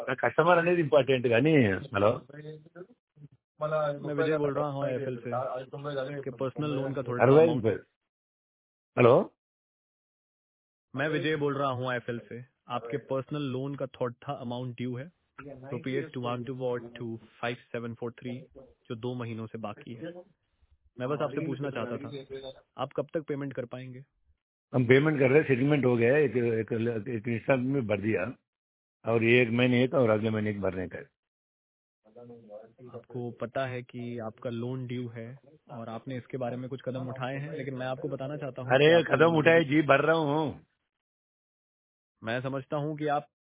Customer అనేది important కానీ. Hello, मैं विजय बोल रहा हूँ एफएल से। आपके पर्सनल लोन का थोड़ा सा 60 अमाउंट। రూపాయలు. హలో, मैं विजय बोल रहा हूँ एफएल से। आपके पर्सनल लोन का थोड़ा अमाउंट ड्यू है ₹212,25743 जो 2 महीनों से बाकी है। मैं बस आपसे पूछना चाहता था आप कब तक पेमेंट कर पाएंगे? हम पेमेंट कर रहे हैं, सेटलमेंट हो गया है, एक इंस्टॉलमेंट में भर दिया और ये 1 महीने एक और अगले महीने एक भरने का है. आपको पता है कि आपका लोन ड्यू है और आपने इसके बारे में कुछ कदम उठाए हैं, लेकिन मैं आपको बताना चाहता हूँ अरे कि आपका कदम लोन उठाए जी, भर रहा हूँ. मैं समझता हूँ कि आप